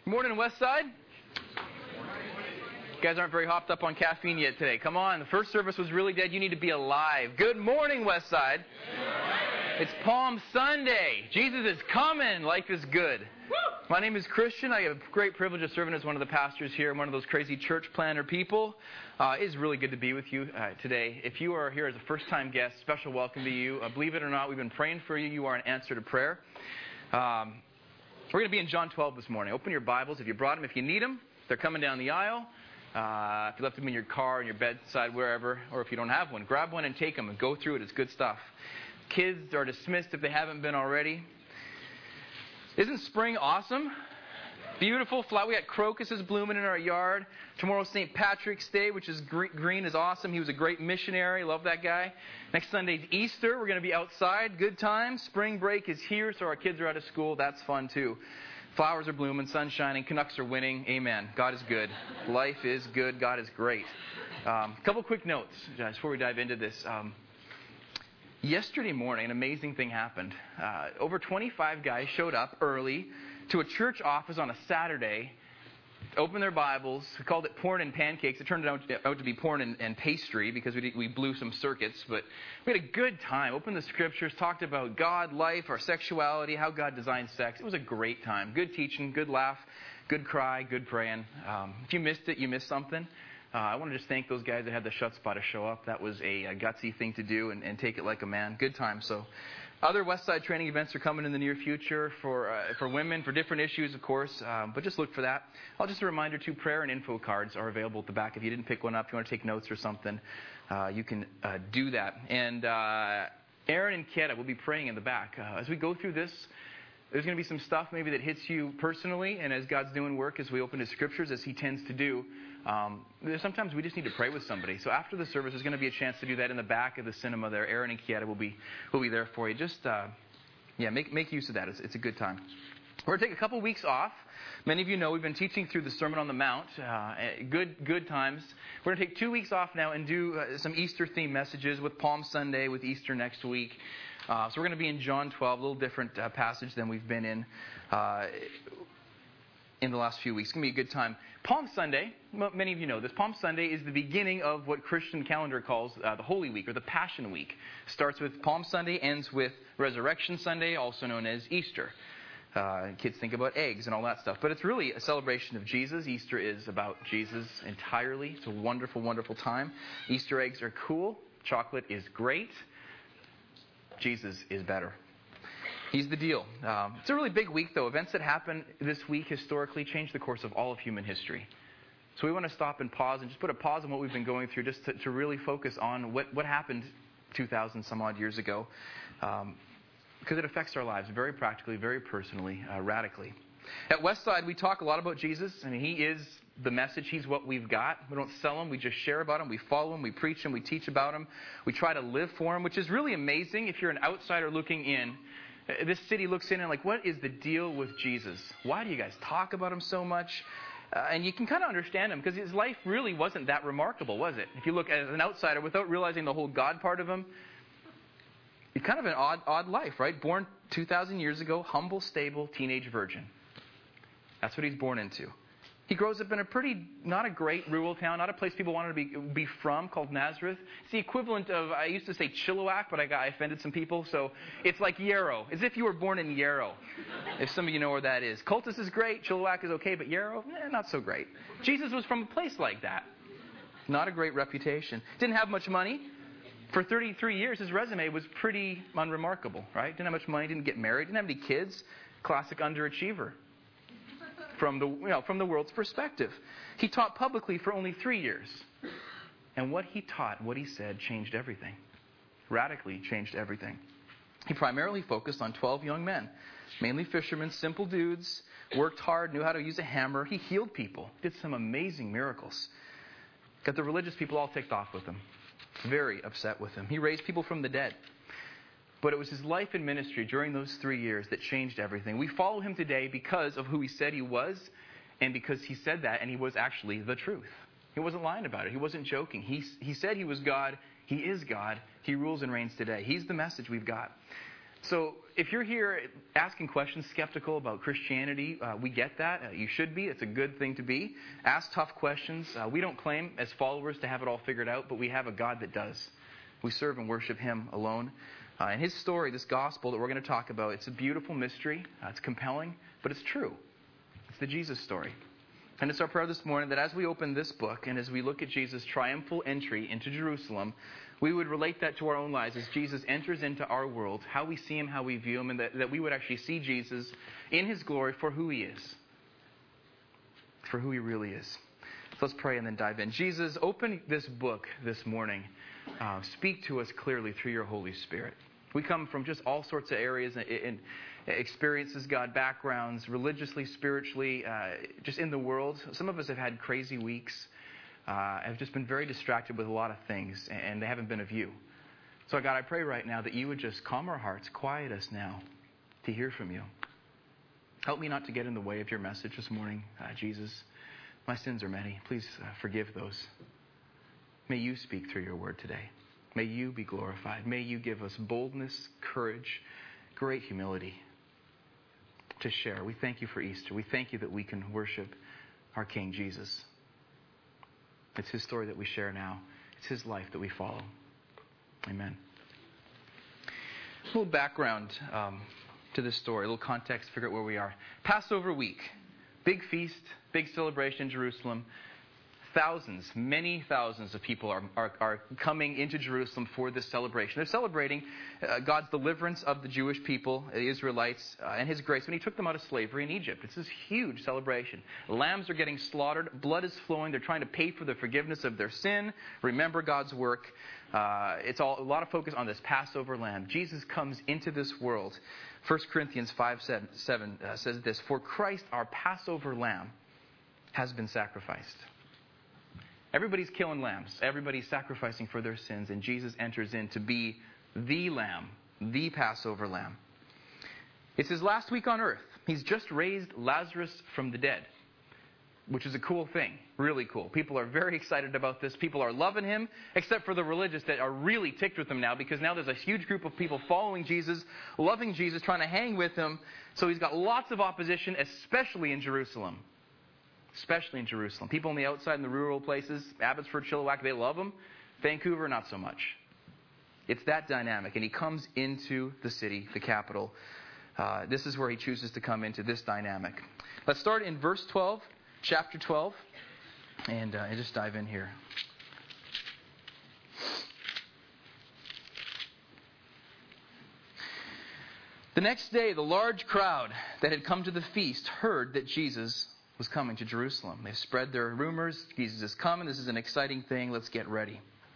Morning, Westside. You guys aren't very hopped up on caffeine yet today. Come on, the first service was really dead. You need to be alive. Good morning, Westside. It's Palm Sunday. Jesus is coming. Life is good. My name is Christian. I have a great privilege of serving as one of the pastors here. I'm one of those crazy church planner people. It is really good to be with you today. If you are here as a first-time guest, special welcome to you. Believe it or not, we've been praying for you. You are an answer to prayer. We're going to be in John 12 this morning. Open your Bibles if you brought them. If you need them, they're coming down the aisle. If you left them in your car, in your bedside, wherever, or if you don't have one, grab one and take them and go through it. It's good stuff. Kids are dismissed if they haven't been already. Isn't spring awesome? Beautiful flower. We got crocuses blooming in our yard. Tomorrow's St. Patrick's Day, which is green is awesome. He was a great missionary. Love that guy. Next Sunday's Easter. We're going to be outside. Good time. Spring break is here, so our kids are out of school. That's fun too. Flowers are blooming, sun's shining, Canucks are winning. Amen. God is good. Life is good. God is great. Couple quick notes before we dive into this. Yesterday morning, an amazing thing happened. Over 25 guys showed up early to a church office on a Saturday, opened their Bibles. We called it porn and pancakes. It turned out to be porn and pastry because we blew some circuits. But we had a good time. Opened the scriptures, talked about God, life, our sexuality, how God designed sex. It was a great time. Good teaching, good laugh, good cry, good praying. If you missed it, you missed something. I want to just thank those guys that had the chutzpah to show up. That was a gutsy thing to do and take it like a man. Good time. So other Westside training events are coming in the near future for women, for different issues, of course. But just look for that. Just a reminder, too, prayer and info cards are available at the back. If you didn't pick one up, if you want to take notes or something, you can do that. And Aaron and Keta will be praying in the back. As we go through this, there's going to be some stuff maybe that hits you personally, and as God's doing work, as we open His Scriptures, as He tends to do, sometimes we just need to pray with somebody. So after the service, there's going to be a chance to do that in the back of the cinema there. Aaron and Kieta will be there for you. Just, make use of that. It's a good time. We're going to take a couple weeks off. Many of you know we've been teaching through the Sermon on the Mount. Good times. We're going to take 2 weeks off now and do some Easter-themed messages with Palm Sunday, with Easter next week. So we're going to be in John 12, a little different passage than we've been in the last few weeks. It's going to be a good time. Palm Sunday, many of you know this, Palm Sunday is the beginning of what Christian calendar calls the Holy Week or the Passion Week. Starts with Palm Sunday, ends with Resurrection Sunday, also known as Easter. Kids think about eggs and all that stuff. But it's really a celebration of Jesus. Easter is about Jesus entirely. It's a wonderful, wonderful time. Easter eggs are cool. Chocolate is great. Jesus is better. He's the deal. It's a really big week, though. Events that happen this week historically changed the course of all of human history. So we want to stop and pause and just put a pause on what we've been going through just to really focus on what happened 2,000 some odd years ago. Because it affects our lives very practically, very personally, radically. At Westside, we talk a lot about Jesus. I mean, He is the message. He's what we've got. We don't sell Him. We just share about Him. We follow Him. We preach Him. We teach about Him. We try to live for Him, which is really amazing if you're an outsider looking in. This city looks in and like, what is the deal with Jesus? Why do you guys talk about Him so much? And you can kind of understand Him because His life really wasn't that remarkable, was it? If you look as an outsider without realizing the whole God part of Him, it's kind of an odd life, right? Born 2,000 years ago, humble, stable, teenage virgin. That's what He's born into. He grows up in a not a great rural town, not a place people wanted to be from, called Nazareth. It's the equivalent of, I used to say Chilliwack, but I offended some people, so it's like Yarrow, as if you were born in Yarrow, if some of you know where that is. Cultus is great, Chilliwack is okay, but Yarrow, not so great. Jesus was from a place like that. Not a great reputation. Didn't have much money. For 33 years, his resume was pretty unremarkable, right? Didn't have much money, didn't get married, didn't have any kids. Classic underachiever. From the world's perspective. He taught publicly for only 3 years. And what He taught, what He said, changed everything. Radically changed everything. He primarily focused on 12 young men. Mainly fishermen, simple dudes, worked hard, knew how to use a hammer. He healed people, did some amazing miracles. Got the religious people all ticked off with Him. Very upset with Him. He raised people from the dead. But it was His life and ministry during those 3 years that changed everything. We follow Him today because of who He said He was, and because He said that, and He was actually the truth. He wasn't lying about it. He wasn't joking. He said He was God. He is God. He rules and reigns today. He's the message we've got. So if you're here asking questions, skeptical about Christianity, we get that. You should be. It's a good thing to be. Ask tough questions. We don't claim as followers to have it all figured out, but we have a God that does. We serve and worship Him alone. And His story, this gospel that we're going to talk about, it's a beautiful mystery. It's compelling, but it's true. It's the Jesus story. And it's our prayer this morning that as we open this book and as we look at Jesus' triumphal entry into Jerusalem, we would relate that to our own lives as Jesus enters into our world, how we see Him, how we view Him, and that we would actually see Jesus in His glory for who He is, for who He really is. So let's pray and then dive in. Jesus, open this book this morning. Speak to us clearly through your Holy Spirit. We come from just all sorts of areas and experiences, God, backgrounds, religiously, spiritually, just in the world. Some of us have had crazy weeks. Have just been very distracted with a lot of things, and they haven't been of you. So, God, I pray right now that you would just calm our hearts, quiet us now to hear from you. Help me not to get in the way of your message this morning, Jesus. My sins are many. Please forgive those. May you speak through your word today. May you be glorified. May you give us boldness, courage, great humility to share. We thank you for Easter. We thank you that we can worship our King Jesus. It's His story that we share now. It's His life that we follow. Amen. A little background to this story, a little context, figure out where we are. Passover week, big feast, big celebration in Jerusalem. Thousands, many thousands of people are coming into Jerusalem for this celebration. They're celebrating God's deliverance of the Jewish people, the Israelites, and His grace when He took them out of slavery in Egypt. It's this huge celebration. Lambs are getting slaughtered. Blood is flowing. They're trying to pay for the forgiveness of their sin. Remember God's work. It's a lot of focus on this Passover lamb. Jesus comes into this world. 1 Corinthians 5:7 says this, "For Christ, our Passover lamb, has been sacrificed." Everybody's killing lambs. Everybody's sacrificing for their sins. And Jesus enters in to be the lamb, the Passover lamb. It's His last week on earth. He's just raised Lazarus from the dead, which is a cool thing. Really cool. People are very excited about this. People are loving Him, except for the religious that are really ticked with Him now, because now there's a huge group of people following Jesus, loving Jesus, trying to hang with Him. So He's got lots of opposition, especially in Jerusalem. Especially in Jerusalem. People on the outside in the rural places, Abbotsford, Chilliwack, they love Him. Vancouver, not so much. It's that dynamic. And He comes into the city, the capital. This is where He chooses to come into this dynamic. Let's start in verse 12, chapter 12, and just dive in here. The next day, the large crowd that had come to the feast heard that Jesus was coming to Jerusalem. They've spread their rumors. Jesus is coming. This is an exciting thing. Let's get ready.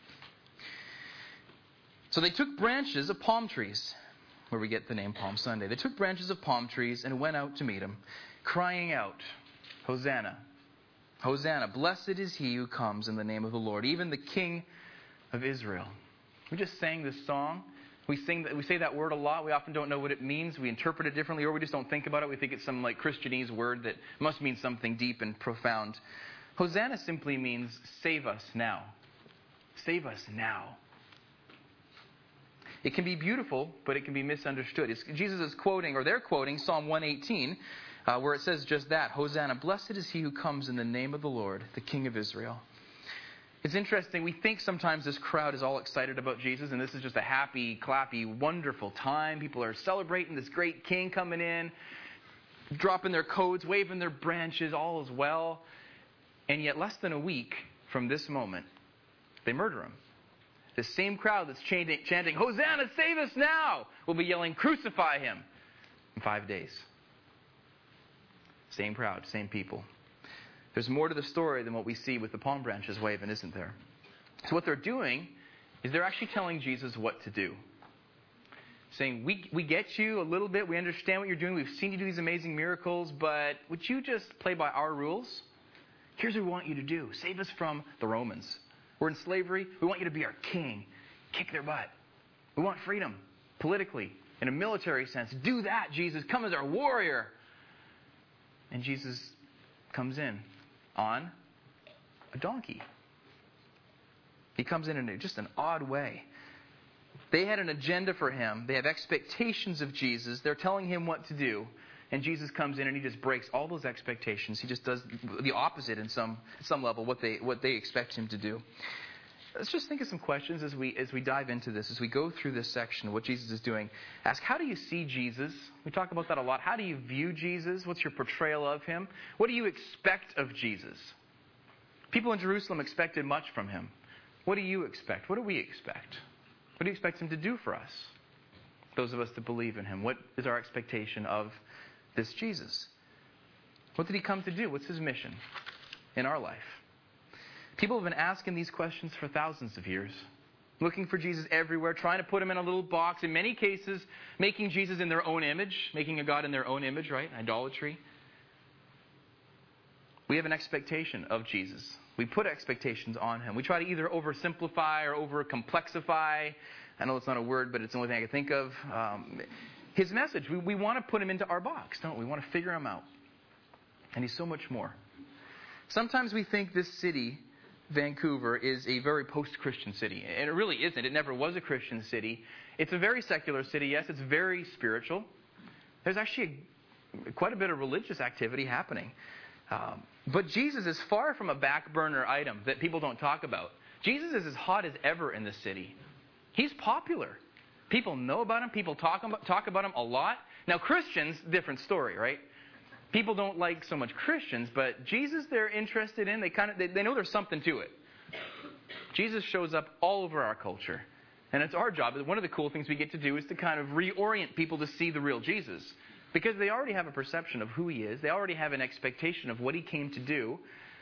So they took branches of palm trees, where we get the name Palm Sunday. They took branches of palm trees and went out to meet Him, crying out, "Hosanna! Hosanna! Blessed is He who comes in the name of the Lord, even the King of Israel." We just sang this song. We say that word a lot. We often don't know what it means. We interpret it differently, or we just don't think about it. We think it's some like Christianese word that must mean something deep and profound. Hosanna simply means save us now. Save us now. It can be beautiful, but it can be misunderstood. Jesus is quoting, or they're quoting Psalm 118, where it says just that. Hosanna, blessed is he who comes in the name of the Lord, the King of Israel. It's interesting. We think sometimes this crowd is all excited about Jesus, and this is just a happy, clappy, wonderful time. People are celebrating this great king coming in, dropping their coats, waving their branches, all is well. And yet less than a week from this moment, they murder him. The same crowd that's chanting, "Hosanna, save us now," will be yelling, "Crucify him," in 5 days. Same crowd, same people. There's more to the story than what we see with the palm branches waving, isn't there? So what they're doing is they're actually telling Jesus what to do. Saying, we get you a little bit, we understand what you're doing, we've seen you do these amazing miracles, but would you just play by our rules? Here's what we want you to do. Save us from the Romans. We're in slavery. We want you to be our king. Kick their butt. We want freedom, politically, in a military sense. Do that, Jesus. Come as our warrior. And Jesus comes in on a donkey. He comes in just an odd way. They had an agenda for him. They have expectations of Jesus. They're telling him what to do. And Jesus comes in and he just breaks all those expectations. He just does the opposite in some level, what they expect him to do. Let's just think of some questions as we dive into this, as we go through this section, what Jesus is doing. Ask, how do you see Jesus? We talk about that a lot. How do you view Jesus? What's your portrayal of him? What do you expect of Jesus? People in Jerusalem expected much from him. What do you expect? What do we expect? What do you expect him to do for us? Those of us that believe in him. What is our expectation of this Jesus? What did he come to do? What's his mission in our life? People have been asking these questions for thousands of years. Looking for Jesus everywhere, trying to put him in a little box. In many cases, making Jesus in their own image. Making a God in their own image, right? Idolatry. We have an expectation of Jesus. We put expectations on him. We try to either oversimplify or overcomplexify. I know it's not a word, but it's the only thing I can think of. His message, we want to put him into our box, don't we? We want to figure him out. And he's so much more. Sometimes we think this city, Vancouver, is a very post-Christian city. And it really isn't. It never was a Christian city. It's a very secular city, yes. It's very spiritual. There's actually quite a bit of religious activity happening. But Jesus is far from a back burner item that people don't talk about. Jesus is as hot as ever in this city. He's popular. People know about him. People talk about him a lot. Now, Christians, different story, right? People don't like so much Christians, but Jesus they're interested in. They know there's something to it. Jesus shows up all over our culture. And it's our job. One of the cool things we get to do is to kind of reorient people to see the real Jesus. Because they already have a perception of who he is. They already have an expectation of what he came to do.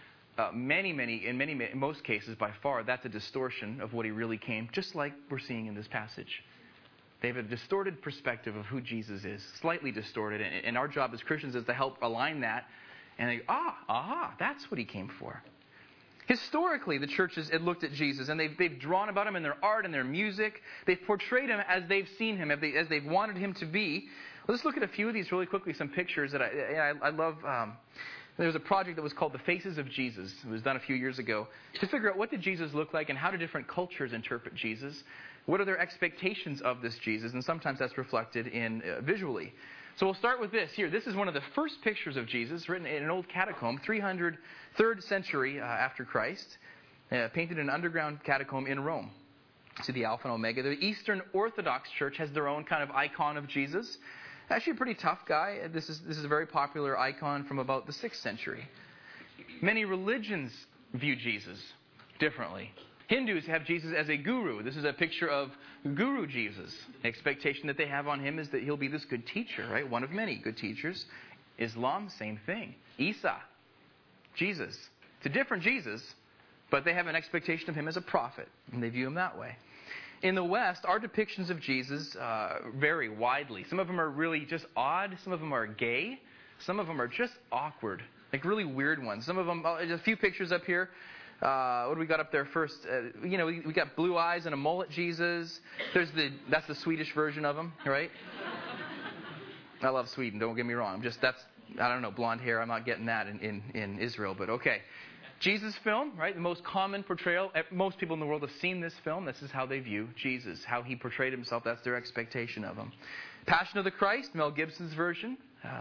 In most cases, by far, that's a distortion of what he really came, just like we're seeing in this passage. They have a distorted perspective of who Jesus is, slightly distorted. And our job as Christians is to help align that. And they go, that's what he came for. Historically, the churches had looked at Jesus, and they've drawn about him in their art and their music. They've portrayed him as they've seen him, as they've wanted him to be. Let's look at a few of these really quickly, some pictures that I love. There was a project that was called The Faces of Jesus. It was done a few years ago to figure out what did Jesus look like and how do different cultures interpret Jesus. What are their expectations of this Jesus? And sometimes that's reflected in visually. So we'll start with this here. This is one of the first pictures of Jesus written in an old catacomb, 303rd century after Christ, painted in an underground catacomb in Rome. See the Alpha and Omega. The Eastern Orthodox Church has their own kind of icon of Jesus. Actually a pretty tough guy. This is a very popular icon from about the 6th century. Many religions view Jesus differently. Hindus have Jesus as a guru. This is a picture of Guru Jesus. The expectation that they have on him is that he'll be this good teacher, right? One of many good teachers. Islam, same thing. Isa, Jesus. It's a different Jesus, but they have an expectation of him as a prophet, and they view him that way. In the West, our depictions of Jesus vary widely. Some of them are really just odd. Some of them are gay. Some of them are just awkward, like really weird ones. Some of them, a few pictures up here. What do we got up there first? We got blue eyes and a mullet Jesus. That's the Swedish version of him, right? I love Sweden, don't get me wrong. I don't know, blonde hair. I'm not getting that in Israel, but okay. Jesus film, right? The most common portrayal. Most people in the world have seen this film. This is how they view Jesus, how he portrayed himself. That's their expectation of him. Passion of the Christ, Mel Gibson's version.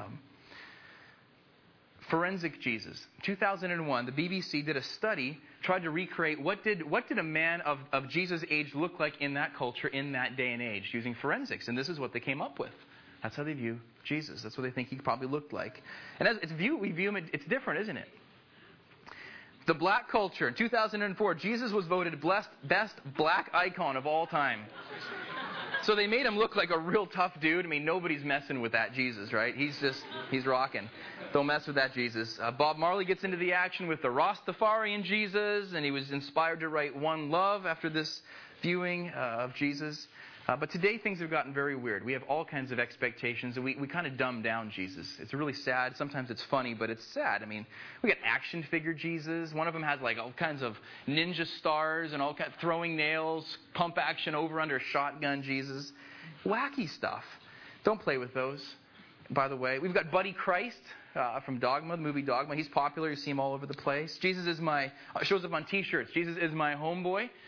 Forensic Jesus. 2001, the BBC did a study, tried to recreate what did a man of Jesus' age look like in that culture, in that day and age, using forensics. And this is what they came up with. That's how they view Jesus. That's what they think he probably looked like. And as we view him, it's different, isn't it? The black culture. In 2004, Jesus was voted best black icon of all time. So they made him look like a real tough dude. I mean, nobody's messing with that Jesus, right? He's rocking. Don't mess with that Jesus. Bob Marley gets into the action with the Rastafarian Jesus, and he was inspired to write One Love after this viewing of Jesus. But today things have gotten very weird. We have all kinds of expectations, and we kind of dumb down Jesus. It's really sad. Sometimes it's funny, but it's sad. I mean, we got action figure Jesus. One of them has like all kinds of ninja stars and all kinds of throwing nails, pump action over under shotgun Jesus. Wacky stuff. Don't play with those, by the way. We've got Buddy Christ from Dogma, the movie Dogma. He's popular. You see him all over the place. Jesus is shows up on T-shirts. Jesus is my homeboy.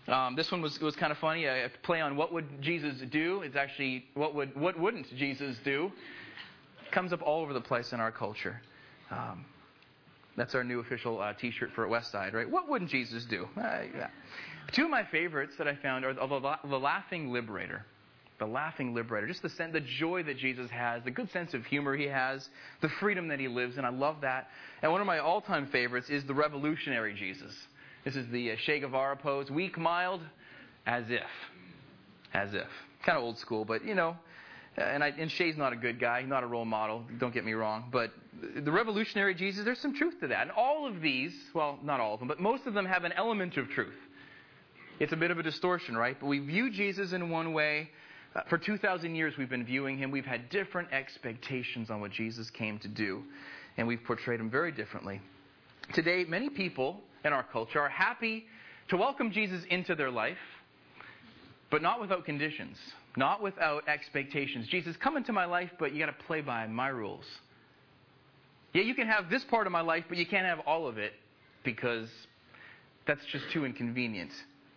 This one was kind of funny. I play on what would Jesus do. It's actually what wouldn't Jesus do. It comes up all over the place in our culture. That's our new official T-shirt for Westside, right? What wouldn't Jesus do? Yeah. Two of my favorites that I found are the Laughing Liberator. The Laughing Liberator. Just the joy that Jesus has, the good sense of humor he has, the freedom that he lives in. I love that. And one of my all-time favorites is the Revolutionary Jesus. This is the Che Guevara pose. Weak, mild, as if. As if. Kind of old school, but, you know. And Che's not a good guy, not a role model, don't get me wrong. But the Revolutionary Jesus, there's some truth to that. And all of these, well, not all of them, but most of them have an element of truth. It's a bit of a distortion, right? But we view Jesus in one way. For 2,000 years we've been viewing him. We've had different expectations on what Jesus came to do. And we've portrayed him very differently. Today, many people in our culture are happy to welcome Jesus into their life, but not without conditions. Not without expectations. Jesus, come into my life, but you got to play by my rules. Yeah, you can have this part of my life, but you can't have all of it because that's just too inconvenient.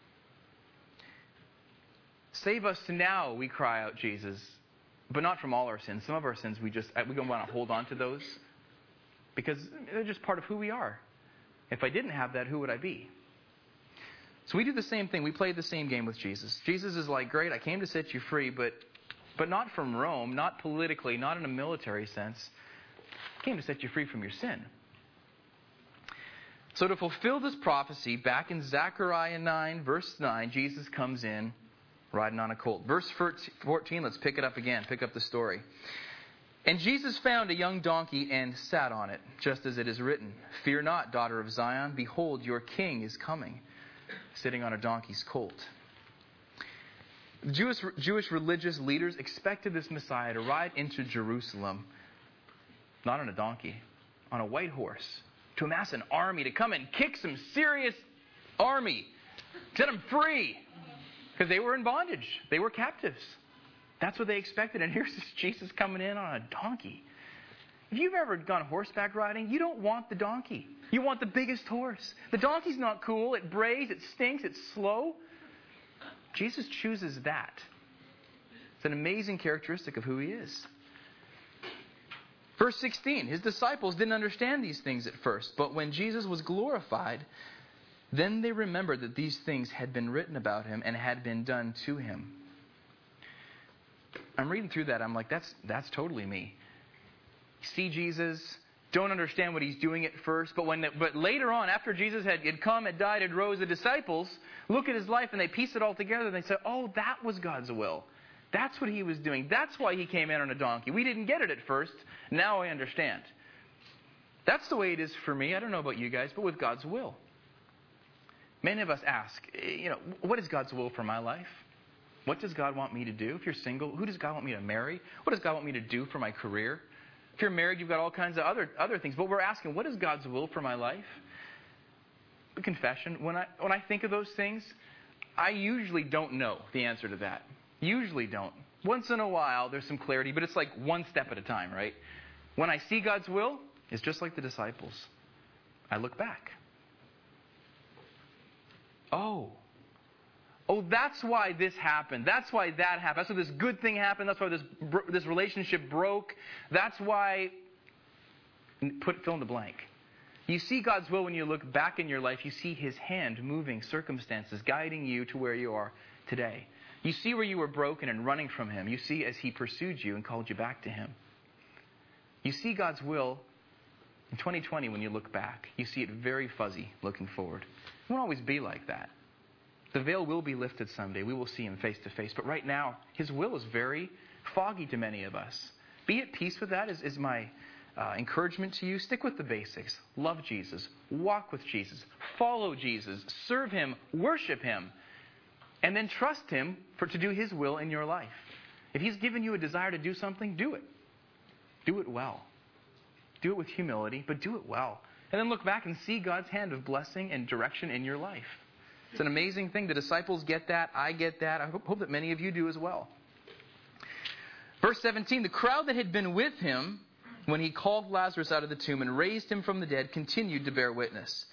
Save us now, we cry out, Jesus, but not from all our sins. Some of our sins we don't want to hold on to those because they're just part of who we are. If I didn't have that, who would I be? So we do the same thing. We play the same game with Jesus. Jesus is like, great, I came to set you free, but not from Rome, not politically, not in a military sense. I came to set you free from your sin. So to fulfill this prophecy, back in Zechariah 9, verse 9, Jesus comes in riding on a colt. Verse 14, let's pick it up again. Pick up the story. And Jesus found a young donkey and sat on it, just as it is written, "Fear not, daughter of Zion. Behold, your king is coming, sitting on a donkey's colt." Jewish religious leaders expected this Messiah to ride into Jerusalem, not on a donkey, on a white horse, to amass an army, to come and kick some serious army, set them free, because they were in bondage. They were captives. That's what they expected. And here's this Jesus coming in on a donkey. If you've ever gone horseback riding, you don't want the donkey. You want the biggest horse. The donkey's not cool. It brays, it stinks, it's slow. Jesus chooses that. It's an amazing characteristic of who he is. Verse 16, his disciples didn't understand these things at first, but when Jesus was glorified, then they remembered that these things had been written about him and had been done to him. I'm reading through that. I'm like, that's totally me. See Jesus, don't understand what he's doing at first, but later on, after Jesus had come, had died, had rose, the disciples look at his life and they piece it all together and they say, oh, that was God's will. That's what he was doing. That's why he came in on a donkey. We didn't get it at first. Now I understand. That's the way it is for me. I don't know about you guys, but with God's will. Many of us ask, what is God's will for my life? What does God want me to do? If you're single, who does God want me to marry? What does God want me to do for my career? If you're married, you've got all kinds of other things. But we're asking, what is God's will for my life? A confession, when I think of those things, I usually don't know the answer to that. Usually don't. Once in a while, there's some clarity, but it's like one step at a time, right? When I see God's will, it's just like the disciples. I look back. Oh, that's why this happened. That's why that happened. That's why this good thing happened. That's why this relationship broke. That's why... fill in the blank. You see God's will when you look back in your life. You see his hand moving circumstances, guiding you to where you are today. You see where you were broken and running from him. You see as he pursued you and called you back to him. You see God's will in 2020 when you look back. You see it very fuzzy looking forward. It won't always be like that. The veil will be lifted someday. We will see him face to face. But right now, his will is very foggy to many of us. Be at peace with that is my encouragement to you. Stick with the basics. Love Jesus. Walk with Jesus. Follow Jesus. Serve him. Worship him. And then trust him to do his will in your life. If he's given you a desire to do something, do it. Do it well. Do it with humility, but do it well. And then look back and see God's hand of blessing and direction in your life. It's an amazing thing. The disciples get that. I get that. I hope that many of you do as well. Verse 17, the crowd that had been with him when he called Lazarus out of the tomb and raised him from the dead continued to bear witness.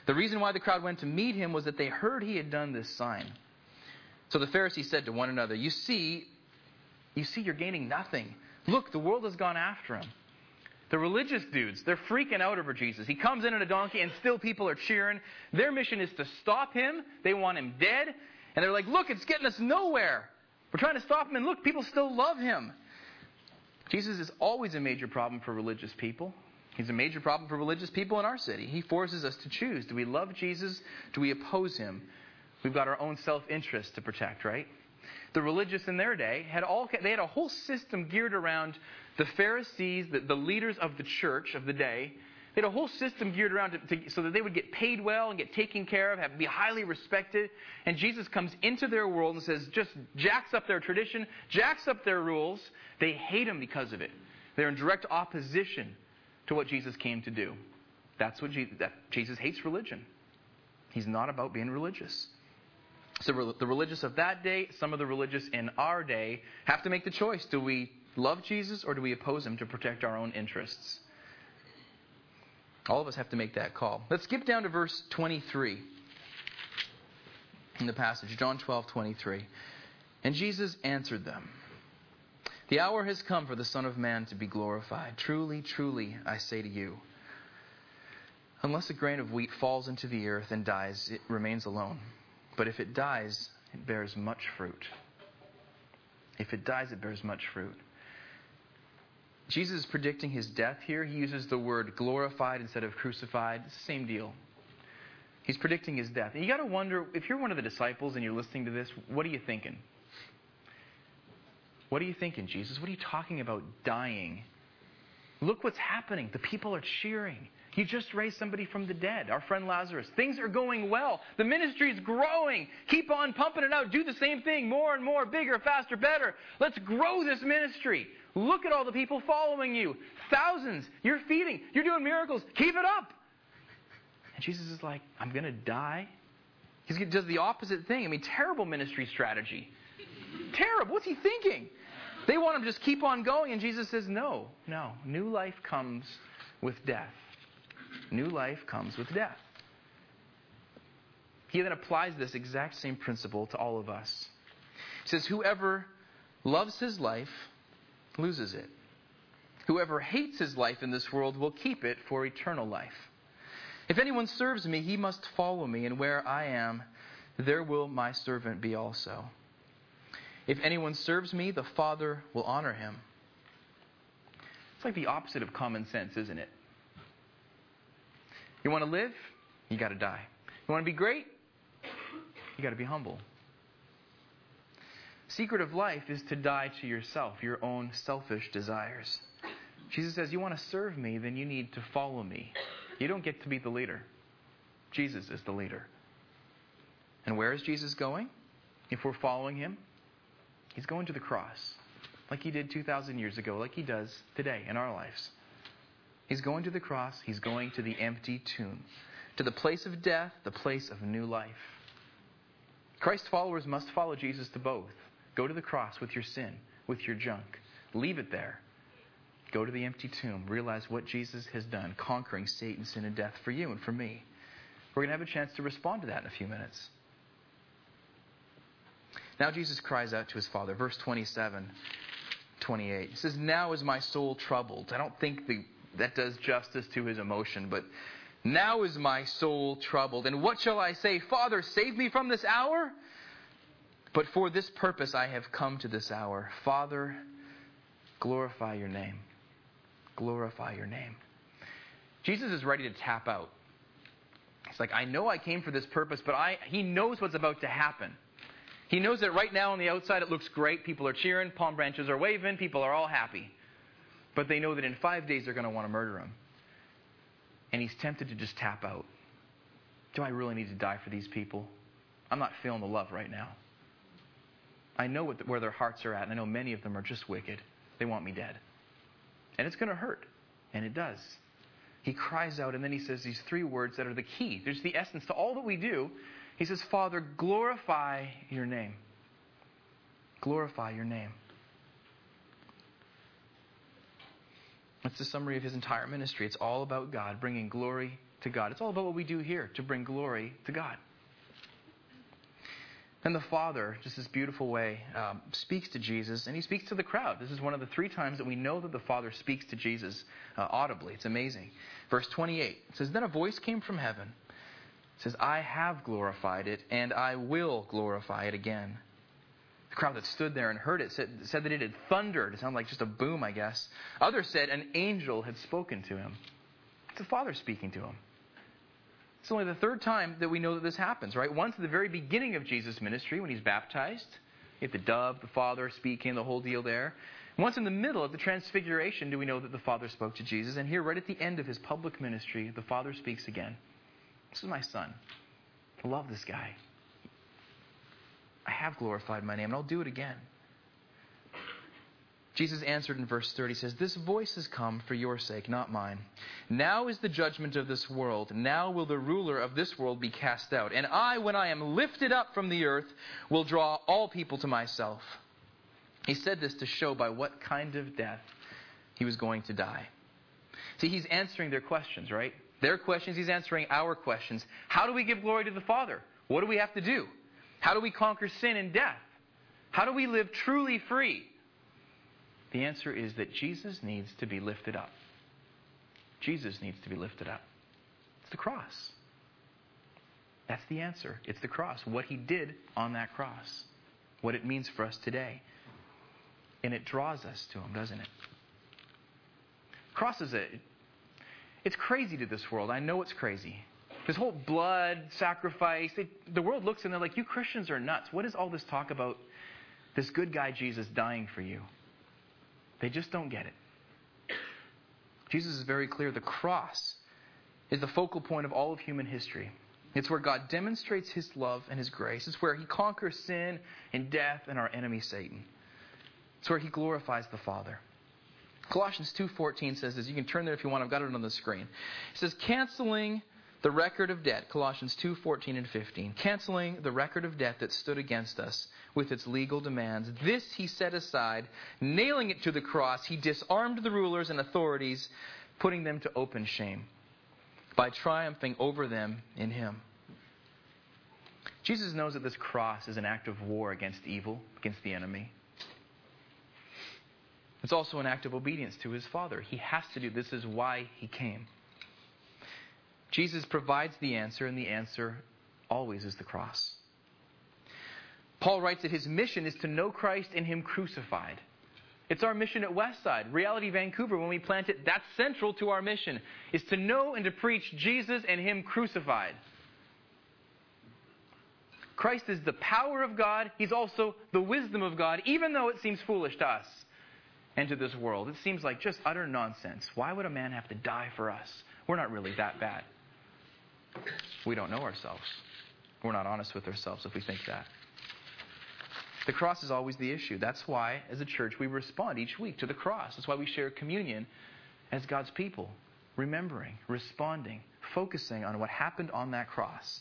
The reason why the crowd went to meet him was that they heard he had done this sign. So the Pharisees said to one another, You see you're gaining nothing. Look, the world has gone after him. The religious dudes, they're freaking out over Jesus. He comes in on a donkey and still people are cheering. Their mission is to stop him. They want him dead. And they're like, look, it's getting us nowhere. We're trying to stop him and look, people still love him. Jesus is always a major problem for religious people. He's a major problem for religious people in our city. He forces us to choose. Do we love Jesus? Do we oppose him? We've got our own self-interest to protect, right? The religious in their day had a whole system geared around the Pharisees, the leaders of the church of the day. They had a whole system geared around so that they would get paid well and get taken care of, be highly respected. And Jesus comes into their world and says, just jacks up their tradition, jacks up their rules. They hate him because of it. They're in direct opposition to what Jesus came to do. That's what Jesus hates religion. He's not about being religious. So the religious of that day, some of the religious in our day, have to make the choice. Do we love Jesus or do we oppose him to protect our own interests? All of us have to make that call. Let's skip down to verse 23 in the passage, John 12:23. And Jesus answered them, The hour has come for the Son of Man to be glorified. Truly, truly, I say to you, unless a grain of wheat falls into the earth and dies, it remains alone. But if it dies, it bears much fruit. If it dies, it bears much fruit. Jesus is predicting his death here. He uses the word glorified instead of crucified. It's the same deal. He's predicting his death. And you got to wonder, if you're one of the disciples and you're listening to this, what are you thinking? What are you thinking, Jesus? What are you talking about dying? Look what's happening. The people are cheering. You just raised somebody from the dead, our friend Lazarus. Things are going well. The ministry is growing. Keep on pumping it out. Do the same thing, more and more, bigger, faster, better. Let's grow this ministry. Look at all the people following you. Thousands. You're feeding. You're doing miracles. Keep it up. And Jesus is like, I'm going to die. He does the opposite thing. I mean, terrible ministry strategy. Terrible. What's he thinking? They want him to just keep on going. And Jesus says, no. New life comes with death. New life comes with death. He then applies this exact same principle to all of us. He says, whoever loves his life loses it. Whoever hates his life in this world will keep it for eternal life. If anyone serves me, he must follow me, and where I am, there will my servant be also. If anyone serves me, the Father will honor him. It's like the opposite of common sense, isn't it? You want to live? You got to die. You want to be great? You got to be humble. Secret of life is to die to yourself, your own selfish desires. Jesus says, you want to serve me, then you need to follow me. You don't get to be the leader. Jesus is the leader. And where is Jesus going? If we're following him, he's going to the cross, like he did 2,000 years ago, like he does today in our lives. He's going to the cross. He's going to the empty tomb, to the place of death, the place of new life. Christ followers must follow Jesus to both. Go to the cross with your sin, with your junk. Leave it there. Go to the empty tomb. Realize what Jesus has done, conquering Satan, sin, and death for you and for me. We're going to have a chance to respond to that in a few minutes. Now Jesus cries out to his Father. Verse 27, 28. He says, now is my soul troubled. I don't think that does justice to his emotion, but now is my soul troubled. And what shall I say? Father, save me from this hour? But for this purpose I have come to this hour. Father, glorify your name. Glorify your name. Jesus is ready to tap out. He's like, I know I came for this purpose, but he knows what's about to happen. He knows that right now on the outside it looks great. People are cheering, palm branches are waving, people are all happy. But they know that in 5 days they're going to want to murder him. And he's tempted to just tap out. Do I really need to die for these people? I'm not feeling the love right now. I know where their hearts are at, and I know many of them are just wicked. They want me dead. And it's going to hurt. And it does. He cries out, and then he says these three words that are the key. There's the essence to all that we do. He says, Father, glorify your name. Glorify your name. That's the summary of his entire ministry. It's all about God, bringing glory to God. It's all about what we do here to bring glory to God. And the Father, just this beautiful way, speaks to Jesus, and he speaks to the crowd. This is one of the 3 times that we know that the Father speaks to Jesus audibly. It's amazing. Verse 28, it says, "Then a voice came from heaven. It says, 'I have glorified it, and I will glorify it again.'" The crowd that stood there and heard it said that it had thundered. It sounded like just a boom, I guess. Others said an angel had spoken to him. It's the Father speaking to him. It's only the 3rd time that we know that this happens, right? Once at the very beginning of Jesus' ministry, when he's baptized. You have the dove, the Father speaking, the whole deal there. Once in the middle of the Transfiguration do we know that the Father spoke to Jesus. And here, right at the end of his public ministry, the Father speaks again. "This is my Son. I love this guy. I have glorified my name, and I'll do it again." Jesus answered in verse 30, says, "This voice has come for your sake, not mine. Now is the judgment of this world. Now will the ruler of this world be cast out. And I, when I am lifted up from the earth, will draw all people to myself." He said this to show by what kind of death he was going to die. See, he's answering their questions, right? Their questions, he's answering our questions. How do we give glory to the Father? What do we have to do? How do we conquer sin and death? How do we live truly free? The answer is that Jesus needs to be lifted up. Jesus needs to be lifted up. It's the cross. That's the answer. It's the cross. What he did on that cross. What it means for us today. And it draws us to him, doesn't it? Cross is it's crazy to this world. I know it's crazy. This whole blood, sacrifice, the world looks and they're like, "You Christians are nuts. What is all this talk about this good guy Jesus dying for you?" They just don't get it. Jesus is very clear. The cross is the focal point of all of human history. It's where God demonstrates his love and his grace. It's where he conquers sin and death and our enemy Satan. It's where he glorifies the Father. Colossians 2:14 says this. You can turn there if you want. I've got it on the screen. It says, "Canceling the record of debt," Colossians 2:14 and 15, "canceling the record of debt that stood against us with its legal demands. This he set aside, nailing it to the cross. He disarmed the rulers and authorities, putting them to open shame by triumphing over them in him." Jesus knows that this cross is an act of war against evil, against the enemy. It's also an act of obedience to his Father. He has to do this. This is why he came. Jesus provides the answer, and the answer always is the cross. Paul writes that his mission is to know Christ and him crucified. It's our mission at Westside. Reality Vancouver, when we plant it, that's central to our mission, is to know and to preach Jesus and him crucified. Christ is the power of God. He's also the wisdom of God, even though it seems foolish to us and to this world. It seems like just utter nonsense. Why would a man have to die for us? We're not really that bad. We don't know ourselves. We're not honest with ourselves if we think that. The cross is always the issue. That's why, as a church, we respond each week to the cross. That's why we share communion as God's people, remembering, responding, focusing on what happened on that cross.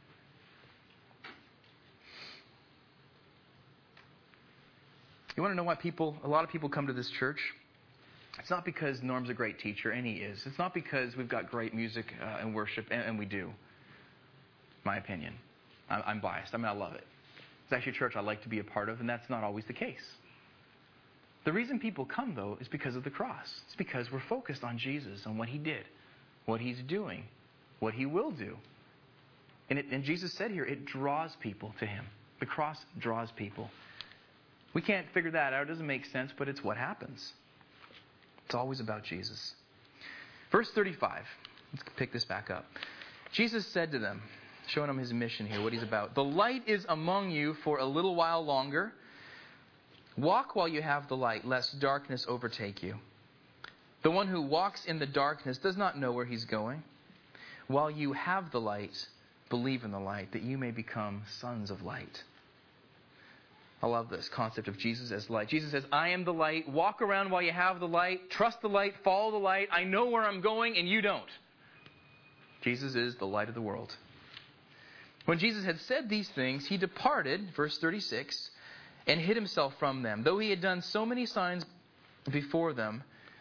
You want to know why a lot of people come to this church? It's not because Norm's a great teacher, and he is. It's not because we've got great music and worship, and we do. My opinion. I'm biased. I mean, I love it. It's actually a church I like to be a part of, and that's not always the case. The reason people come, though, is because of the cross. It's because we're focused on Jesus, on what he did, what he's doing, what he will do. And Jesus said here, it draws people to him. The cross draws people. We can't figure that out. It doesn't make sense, but it's what happens. It's always about Jesus. Verse 35. Let's pick this back up. Jesus said to them, showing them his mission here, what he's about. "The light is among you for a little while longer. Walk while you have the light, lest darkness overtake you. The one who walks in the darkness does not know where he's going. While you have the light, believe in the light, that you may become sons of light." I love this concept of Jesus as light. Jesus says, "I am the light. Walk around while you have the light. Trust the light. Follow the light. I know where I'm going, and you don't." Jesus is the light of the world. When Jesus had said these things, he departed, verse 36, and hid himself from them. Though he had done so many signs before them,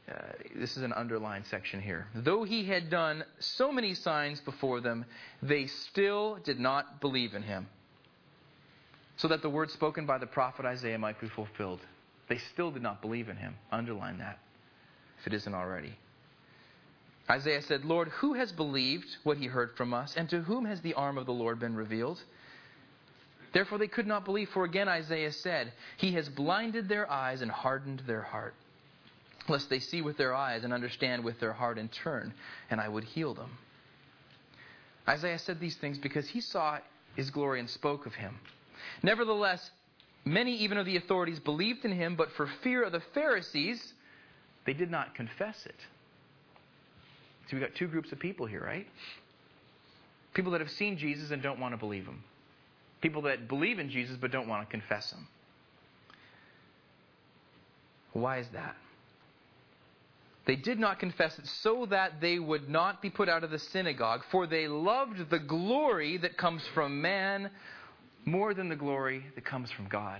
this is an underlined section here. Though he had done so many signs before them, they still did not believe in him. So that the word spoken by the prophet Isaiah might be fulfilled. They still did not believe in him. Underline that, if it isn't already. Isaiah said, Lord, who has believed what he heard from us? And to whom has the arm of the Lord been revealed? Therefore they could not believe, for again Isaiah said, he has blinded their eyes and hardened their heart, lest they see with their eyes and understand with their heart and turn, and I would heal them. Isaiah said these things because he saw his glory and spoke of him. Nevertheless, many even of the authorities believed in him, but for fear of the Pharisees, they did not confess it. So we've got two groups of people here, right? People that have seen Jesus and don't want to believe him. People that believe in Jesus but don't want to confess him. Why is that? They did not confess it so that they would not be put out of the synagogue, for they loved the glory that comes from man more than the glory that comes from God.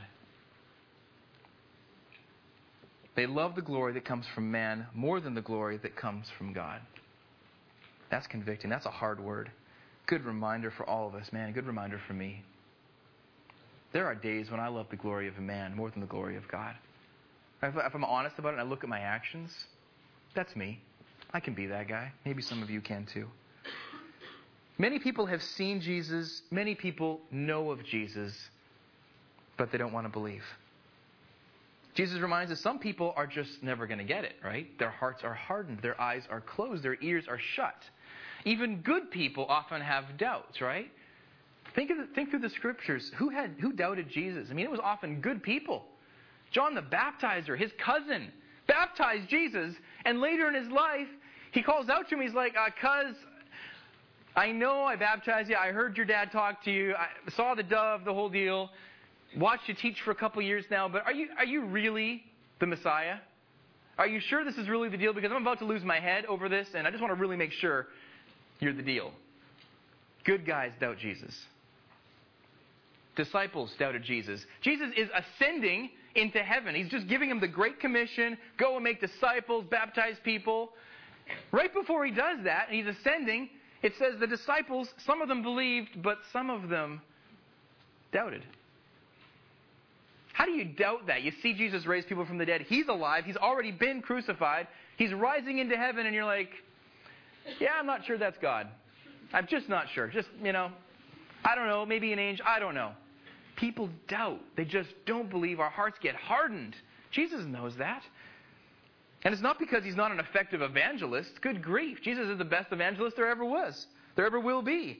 They love the glory that comes from man more than the glory that comes from God. That's convicting. That's a hard word. Good reminder for all of us, man. Good reminder for me. There are days when I love the glory of a man more than the glory of God. If I'm honest about it and I look at my actions, that's me. I can be that guy. Maybe some of you can too. Many people have seen Jesus. Many people know of Jesus, but they don't want to believe. Jesus reminds us some people are just never going to get it, right? Their hearts are hardened. Their eyes are closed. Their ears are shut. Even good people often have doubts, right? Think through the scriptures. Who doubted Jesus? I mean, it was often good people. John the Baptizer, his cousin, baptized Jesus, and later in his life, he calls out to him. He's like, cuz, I know I baptized you. I heard your dad talk to you. I saw the dove, the whole deal. Watched you teach for a couple years now, but are you really the Messiah? Are you sure this is really the deal? Because I'm about to lose my head over this, and I just want to really make sure you're the deal. Good guys doubt Jesus. Disciples doubted Jesus. Jesus is ascending into heaven. He's just giving them the Great Commission. Go and make disciples, baptize people. Right before he does that, and he's ascending, it says the disciples, some of them believed, but some of them doubted. How do you doubt that? You see Jesus raise people from the dead. He's alive. He's already been crucified. He's rising into heaven, and you're like, yeah, I'm not sure that's God. I'm just not sure. Just, I don't know. Maybe an angel. I don't know. People doubt. They just don't believe. Our hearts get hardened. Jesus knows that. And it's not because he's not an effective evangelist. Good grief. Jesus is the best evangelist there ever was. There ever will be.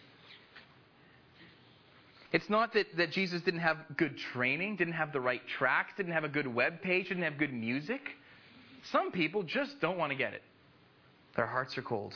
It's not that Jesus didn't have good training, didn't have the right tracks, didn't have a good web page, didn't have good music. Some people just don't want to get it. Their hearts are cold.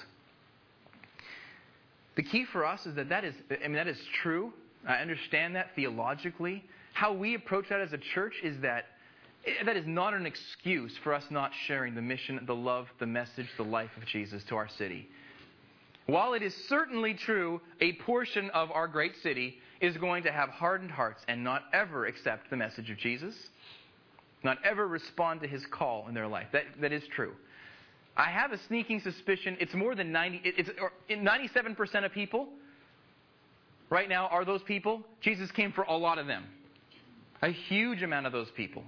The key for us is that is true. I understand that theologically. How we approach that as a church is that is not an excuse for us not sharing the mission, the love, the message, the life of Jesus to our city. While it is certainly true, a portion of our great city is going to have hardened hearts and not ever accept the message of Jesus, not ever respond to his call in their life. That is true. I have a sneaking suspicion it's more than 97% of people right now are those people. Jesus came for a lot of them. A huge amount of those people.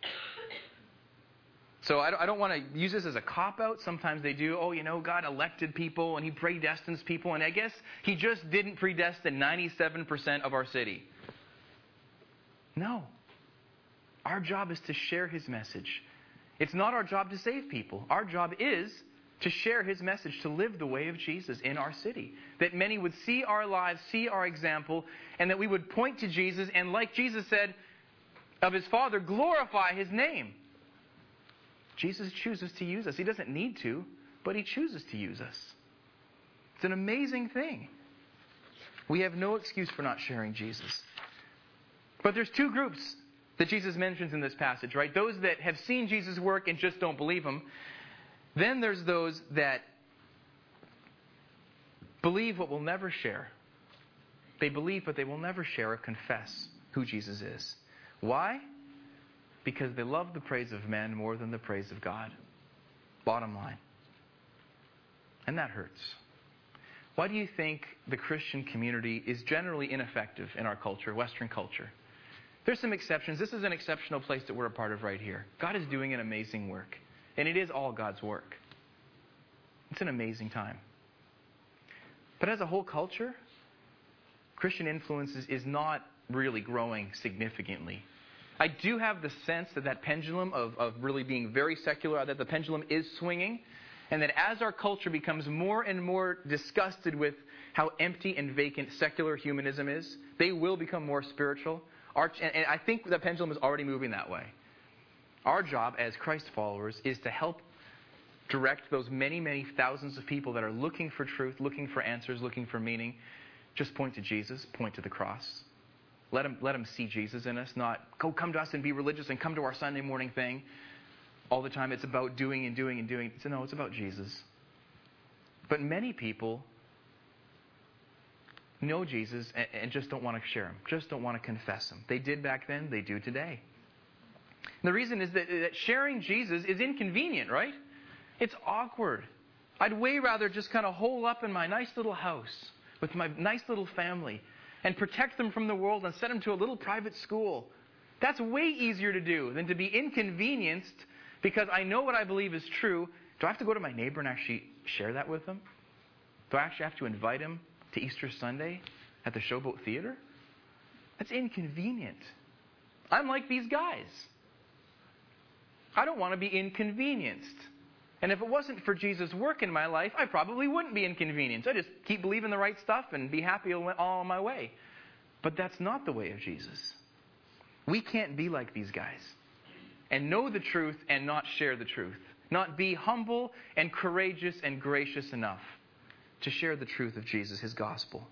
So I don't want to use this as a cop-out. Sometimes they do. God elected people and he predestines people. And I guess he just didn't predestine 97% of our city. No. Our job is to share his message. It's not our job to save people. Our job is to share his message, to live the way of Jesus in our city. That many would see our lives, see our example, and that we would point to Jesus and, like Jesus said of his Father, glorify his name. Jesus chooses to use us. He doesn't need to, but he chooses to use us. It's an amazing thing. We have no excuse for not sharing Jesus. But there's two groups that Jesus mentions in this passage, right? Those that have seen Jesus work and just don't believe him. Then there's those that believe but will never share. They believe but they will never share or confess who Jesus is. Why? Because they love the praise of men more than the praise of God. Bottom line. And that hurts. Why do you think the Christian community is generally ineffective in our culture, Western culture? There's some exceptions. This is an exceptional place that we're a part of right here. God is doing an amazing work. And it is all God's work. It's an amazing time. But as a whole culture, Christian influence is not really growing significantly. I do have the sense that pendulum of really being very secular, that the pendulum is swinging. And that as our culture becomes more and more disgusted with how empty and vacant secular humanism is, they will become more spiritual. And I think the pendulum is already moving that way. Our job as Christ followers is to help direct those many, many thousands of people that are looking for truth, looking for answers, looking for meaning. Just point to Jesus, point to the cross. Let them see Jesus in us, not come to us and be religious and come to our Sunday morning thing. All the time it's about doing and doing and doing. No, it's about Jesus. But many people know Jesus and just don't want to share him, just don't want to confess him. They did back then, they do today. And the reason is that sharing Jesus is inconvenient, right? It's awkward. I'd way rather just kind of hole up in my nice little house with my nice little family and protect them from the world and send them to a little private school. That's way easier to do than to be inconvenienced because I know what I believe is true. Do I have to go to my neighbor and actually share that with them? Do I actually have to invite him to Easter Sunday at the Showboat Theater? That's inconvenient. I'm like these guys. I don't want to be inconvenienced. And if it wasn't for Jesus' work in my life, I probably wouldn't be inconvenienced. I'd just keep believing the right stuff and be happy all on my way. But that's not the way of Jesus. We can't be like these guys and know the truth and not share the truth. Not be humble and courageous and gracious enough to share the truth of Jesus, his gospel.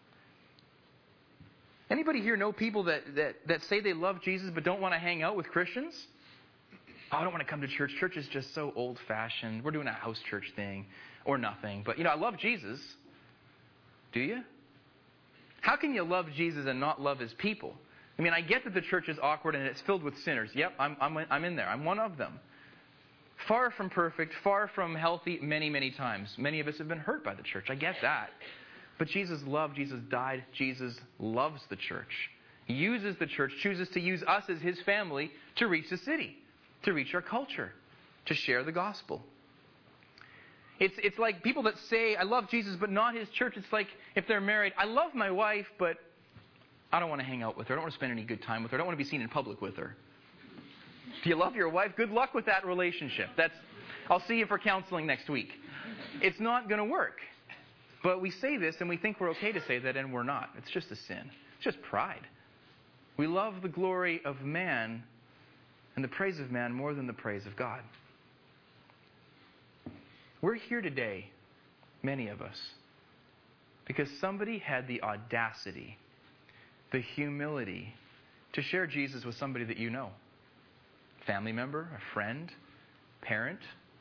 Anybody here know people that say they love Jesus but don't want to hang out with Christians? Oh, I don't want to come to church. Church is just so old-fashioned. We're doing a house church thing or nothing. But, I love Jesus. Do you? How can you love Jesus and not love his people? I mean, I get that the church is awkward and it's filled with sinners. Yep, I'm in there. I'm one of them. Far from perfect, far from healthy many, many times. Many of us have been hurt by the church. I get that. But Jesus loved, Jesus died, Jesus loves the church. Uses the church, chooses to use us as his family to reach the city, to reach our culture, to share the gospel. It's like people that say, I love Jesus, but not his church. It's like if they're married, I love my wife, but I don't want to hang out with her. I don't want to spend any good time with her. I don't want to be seen in public with her. Do you love your wife? Good luck with that relationship. I'll see you for counseling next week. It's not going to work. But we say this and we think we're okay to say that, and we're not. It's just a sin. It's just pride. We love the glory of man and the praise of man more than the praise of God. We're here today, many of us, because somebody had the audacity, the humility to share Jesus with somebody that you know. Family member, a friend, parent.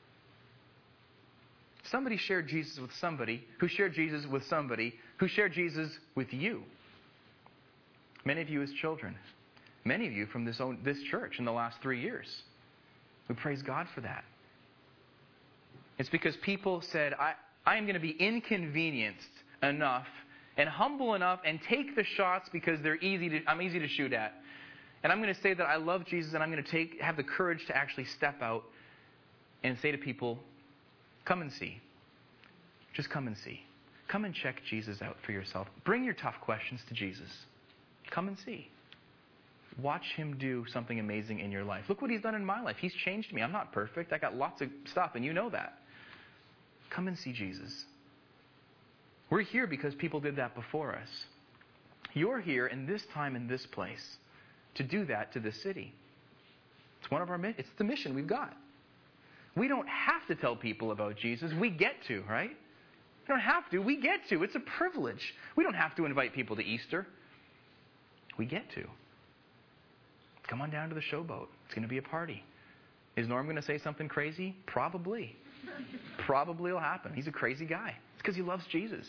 Somebody shared Jesus with somebody who shared Jesus with somebody who shared Jesus with you. Many of you as children. Many of you from this church in the last 3 years. We praise God for that. It's because people said, I am going to be inconvenienced enough and humble enough and take the shots because I'm easy to shoot at. And I'm going to say that I love Jesus, and I'm going to have the courage to actually step out and say to people, come and see. Just come and see. Come and check Jesus out for yourself. Bring your tough questions to Jesus. Come and see. Watch him do something amazing in your life. Look what he's done in my life. He's changed me. I'm not perfect. I got lots of stuff, and you know that. Come and see Jesus. We're here because people did that before us. You're here in this time, in this place, to do that to this city. It's the mission we've got. We don't have to tell people about Jesus. We get to, right? We don't have to. We get to. It's a privilege. We don't have to invite people to Easter. We get to. Come on down to the Showboat. It's going to be a party. Is Norm going to say something crazy? Probably. Probably will happen. He's a crazy guy. It's because he loves Jesus.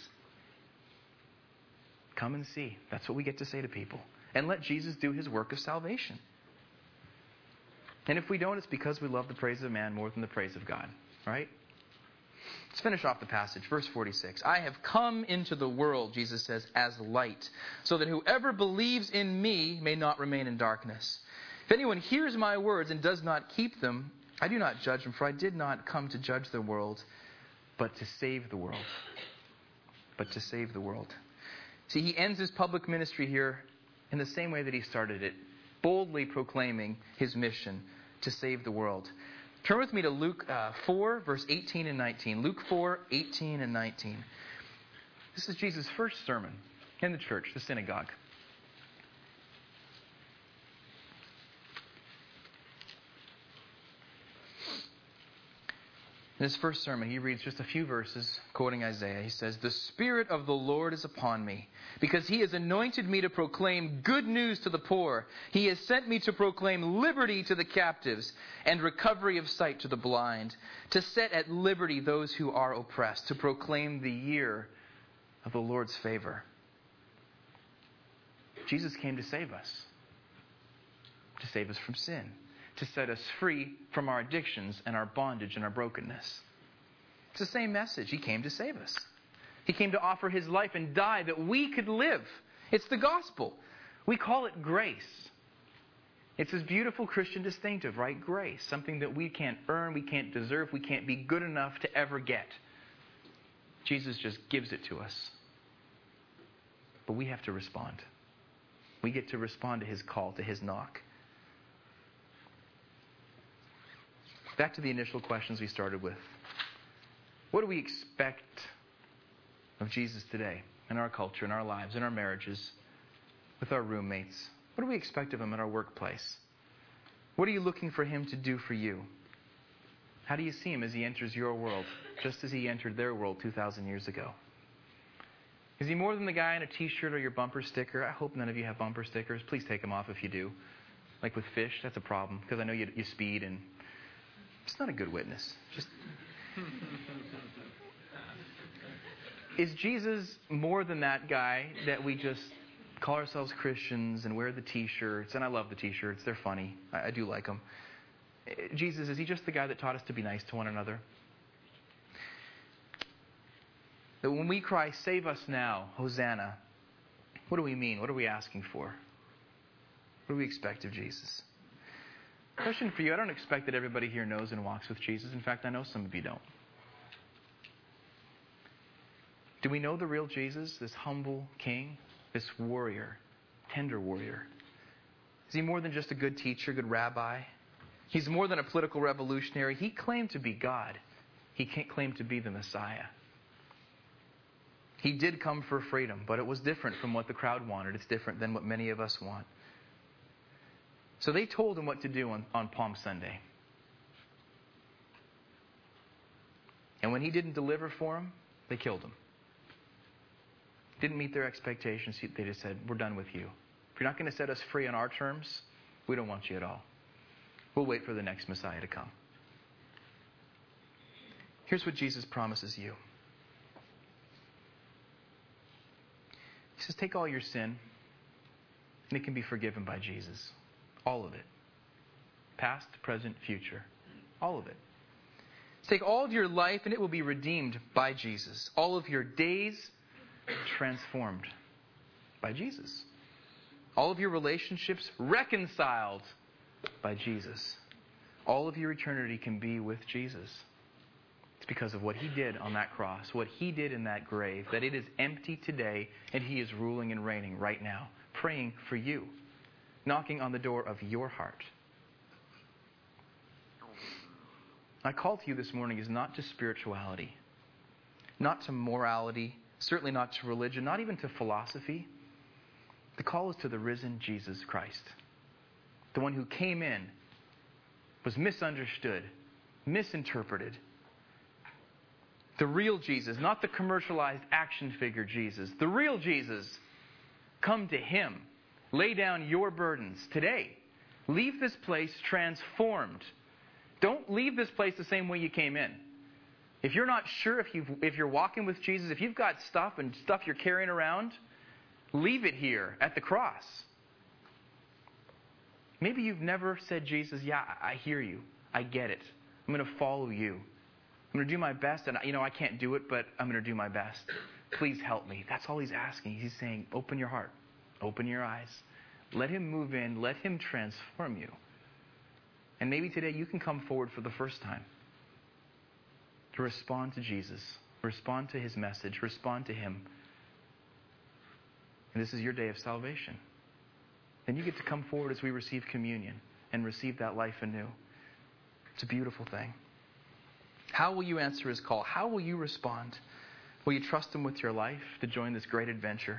Come and see. That's what we get to say to people. And let Jesus do his work of salvation. And if we don't, it's because we love the praise of man more than the praise of God. right? Let's finish off the passage. Verse 46. I have come into the world, Jesus says, as light, so that whoever believes in me may not remain in darkness. If anyone hears my words and does not keep them, I do not judge him, for I did not come to judge the world, but to save the world. But to save the world. See, he ends his public ministry here in the same way that he started it, boldly proclaiming his mission to save the world. Turn with me to Luke 4, verse 18 and 19. Luke 4, 18 and 19. This is Jesus' first sermon in the church, the synagogue. In his first sermon, he reads just a few verses, quoting Isaiah. He says, "The Spirit of the Lord is upon me, because He has anointed me to proclaim good news to the poor. He has sent me to proclaim liberty to the captives and recovery of sight to the blind, to set at liberty those who are oppressed, to proclaim the year of the Lord's favor." Jesus came to save us from sin, to set us free from our addictions and our bondage and our brokenness. It's the same message. He came to save us. He came to offer His life and die that we could live. It's the gospel. We call it grace. It's this beautiful Christian distinctive, right? Grace. Something that we can't earn, we can't deserve, we can't be good enough to ever get. Jesus just gives it to us. But we have to respond. We get to respond to His call, to His knock. Back to the initial questions we started with. What do we expect of Jesus today in our culture, in our lives, in our marriages, with our roommates? What do we expect of Him in our workplace? What are you looking for Him to do for you? How do you see Him as He enters your world, just as He entered their world 2,000 years ago? Is He more than the guy in a t-shirt or your bumper sticker? I hope none of you have bumper stickers. Please take them off if you do. Like with fish, that's a problem, because I know you speed and it's not a good witness. Is Jesus more than that guy that we just call ourselves Christians and wear the t-shirts? And I love the t-shirts. They're funny. I do like them. Jesus, is He just the guy that taught us to be nice to one another? That when we cry, "Save us now, Hosanna," what do we mean? What are we asking for? What do we expect of Jesus? Question for you. I don't expect that everybody here knows and walks with Jesus. In fact, I know some of you don't. Do we know the real Jesus, this humble king, this warrior, tender warrior? Is He more than just a good teacher, good rabbi? He's more than a political revolutionary. He claimed to be God. He claimed to be the Messiah. He did come for freedom, but it was different from what the crowd wanted. It's different than what many of us want. So they told Him what to do on Palm Sunday. And when He didn't deliver for them, they killed Him. Didn't meet their expectations. They just said, "We're done with you. If you're not going to set us free on our terms, we don't want you at all. We'll wait for the next Messiah to come." Here's what Jesus promises you. He says, take all your sin, and it can be forgiven by Jesus. All of it. Past, present, future. All of it. Take all of your life and it will be redeemed by Jesus. All of your days transformed by Jesus. All of your relationships reconciled by Jesus. All of your eternity can be with Jesus. It's because of what He did on that cross, what He did in that grave, that it is empty today and He is ruling and reigning right now, praying for you. Knocking on the door of your heart. My call to you this morning is not to spirituality, not to morality, certainly not to religion, not even to philosophy. The call is to the risen Jesus Christ. The one who came in, was misunderstood, misinterpreted. The real Jesus, not the commercialized action figure Jesus. The real Jesus. Come to Him. Lay down your burdens today. Leave this place transformed. Don't leave this place the same way you came in. If you're not sure if you're walking with Jesus, if you've got stuff you're carrying around, leave it here at the cross. Maybe you've never said, "Jesus, yeah, I hear you. I get it. I'm going to follow you." going to do my best, and I can't do it, but I'm going to do my best. Please help me. That's all he's asking. He's saying, open your heart. Open your eyes. Let him move in. Let him transform you. And maybe today you can come forward for the first time to respond to Jesus, respond to his message, respond to him. And this is your day of salvation. Then you get to come forward as we receive communion and receive that life anew. It's a beautiful thing. How will you answer his call? How will you respond? Will you trust him with your life to join this great adventure?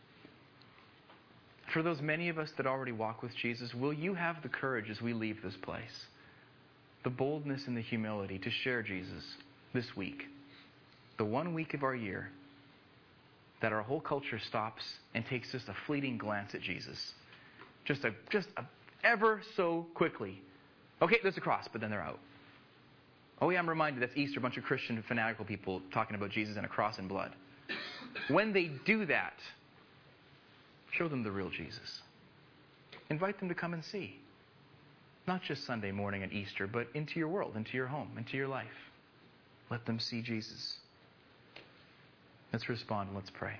For those many of us that already walk with Jesus, will you have the courage as we leave this place, the boldness and the humility to share Jesus this week, the 1 week of our year that our whole culture stops and takes just a fleeting glance at Jesus, just ever so quickly. Okay, there's a cross, but then they're out. Oh yeah, I'm reminded that's Easter, a bunch of Christian fanatical people talking about Jesus and a cross and blood. When they do that, show them the real Jesus. Invite them to come and see. Not just Sunday morning and Easter, but into your world, into your home, into your life. Let them see Jesus. Let's respond and let's pray.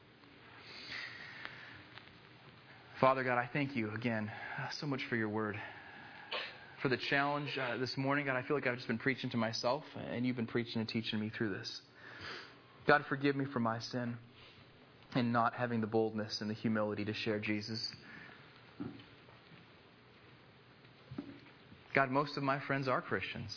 Father God, I thank you again so much for your word. For the challenge this morning, God, I feel like I've just been preaching to myself, and you've been preaching and teaching me through this. God, forgive me for my sin and not having the boldness and the humility to share Jesus. God, most of my friends are Christians.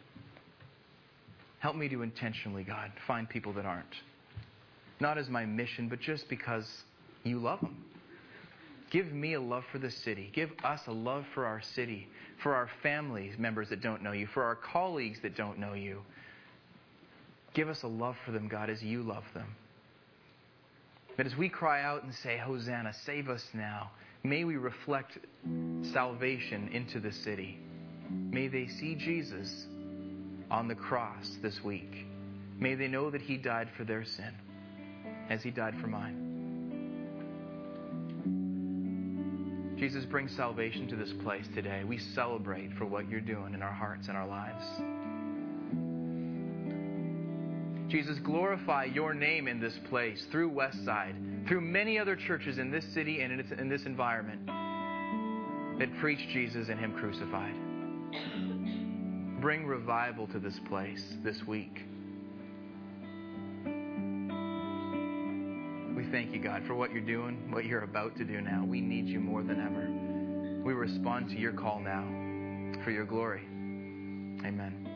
Help me to intentionally, God, find people that aren't. Not as my mission, but just because you love them. Give me a love for the city. Give us a love for our city, for our family members that don't know you, for our colleagues that don't know you. Give us a love for them, God, as you love them. That as we cry out and say, Hosanna, save us now, may we reflect salvation into the city. May they see Jesus on the cross this week. May they know that he died for their sin as he died for mine. Jesus, bring salvation to this place today. We celebrate for what you're doing in our hearts and our lives. Jesus, glorify your name in this place through Westside, through many other churches in this city and in this environment that preach Jesus and him crucified. Bring revival to this place this week. We thank you, God, for what you're doing, what you're about to do now. We need you more than ever. We respond to your call now for your glory. Amen.